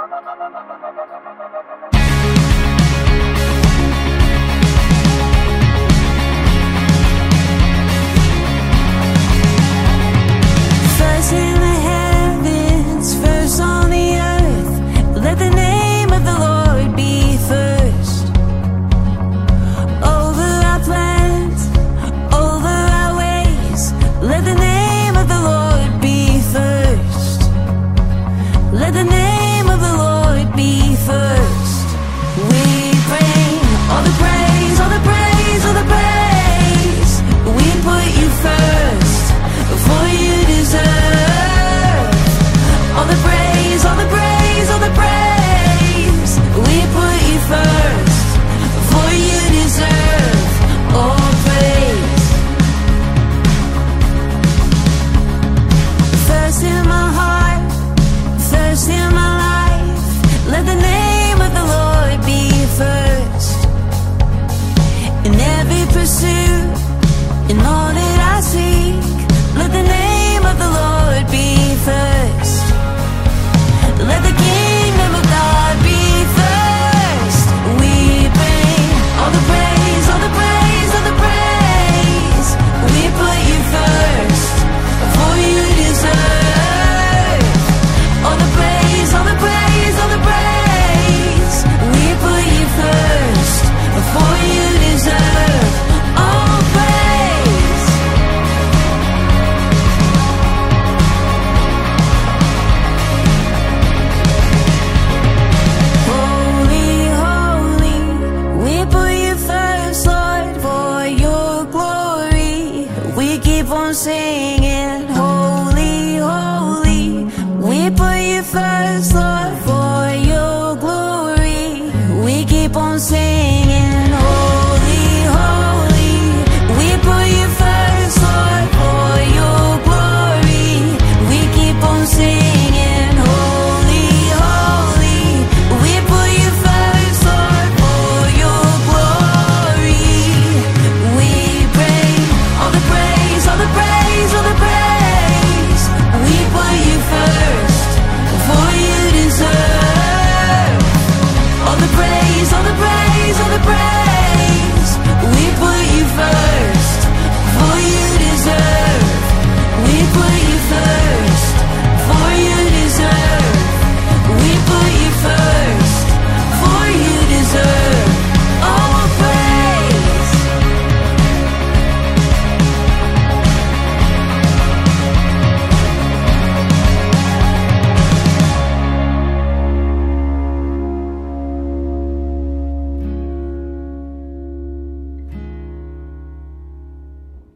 First in the heavens, first on the earth, let the name of the Lord be first. Over our plans, over our ways, let the name of the Lord be first. Let the name of the Lord be first.